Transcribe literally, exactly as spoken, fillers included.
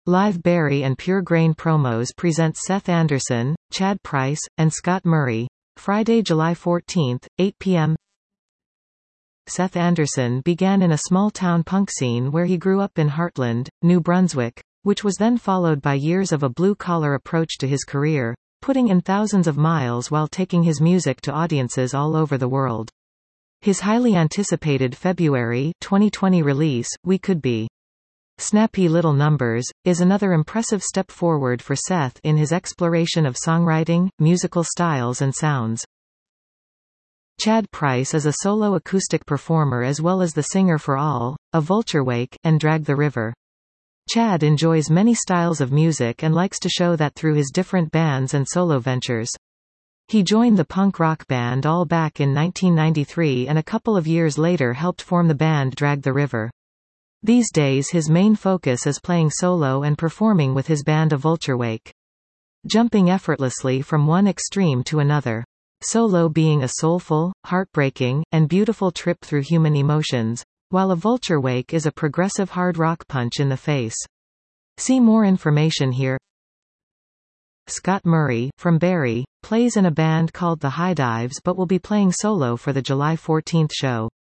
Live Berry and Pure Grain Promos presents Seth Anderson, Chad Price, and Scott Murray. Friday, July fourteenth, eight p m Seth Anderson began in a small-town punk scene where he grew up in Hartland, New Brunswick, which was then followed by years of a blue-collar approach to his career, putting in thousands of miles while taking his music to audiences all over the world. His highly anticipated February twenty twenty release, We Could Be Snappy Little Numbers, is another impressive step forward for Seth in his exploration of songwriting, musical styles and sounds. Chad Price is a solo acoustic performer as well as the singer for All, A Vulturewake, and Drag the River. Chad enjoys many styles of music and likes to show that through his different bands and solo ventures. He joined the punk rock band All back in nineteen ninety-three and a couple of years later helped form the band Drag the River. These days his main focus is playing solo and performing with his band A Vulturewake. Jumping effortlessly from one extreme to another. Solo being a soulful, heartbreaking, and beautiful trip through human emotions, while A Vulturewake is a progressive hard rock punch in the face. See more information here. Scott Murray, from Barrie, plays in a band called The High Dives but will be playing solo for the July fourteenth show.